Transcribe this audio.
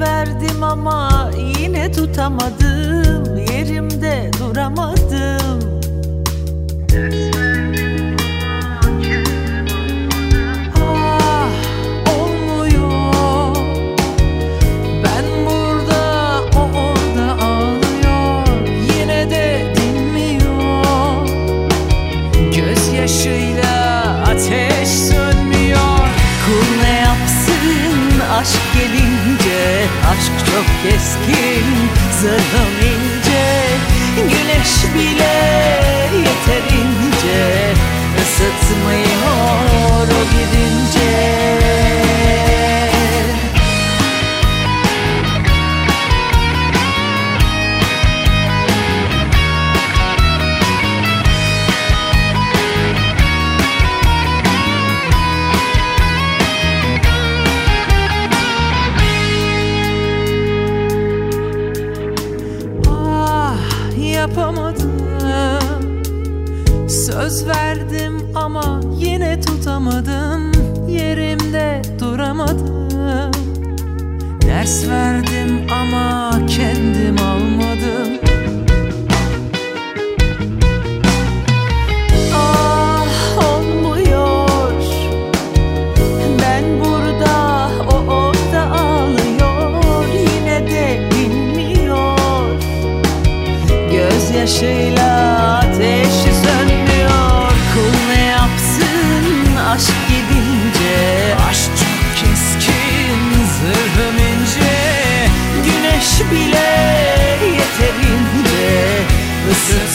verdim ama yine tutamadım, yerimde duramadım. Ah, olmuyor. Ben burada, o orada ağlıyor, yine de dinmiyor. Gözyaşıyla ateş sönmüyor. Kul ne yapsın aşk gelince? Aşk çok keskin, zırhım ince. Güneş bile yeterince ısıtmıyor o gidince. Yapamadım. Söz verdim ama yine tutamadım, yerimde duramadım. Ders verdim ama kendim almadım. Ah, olmuyor. Ben burada, o orada ağlıyor, yine de dinmiyor. Gözyaşıyla ateşi sönmüyor. Kul ne yapsın aşk gidince? Aşk çok keskin, zırhım ince. Güneş bile yeterince ısıtmıyor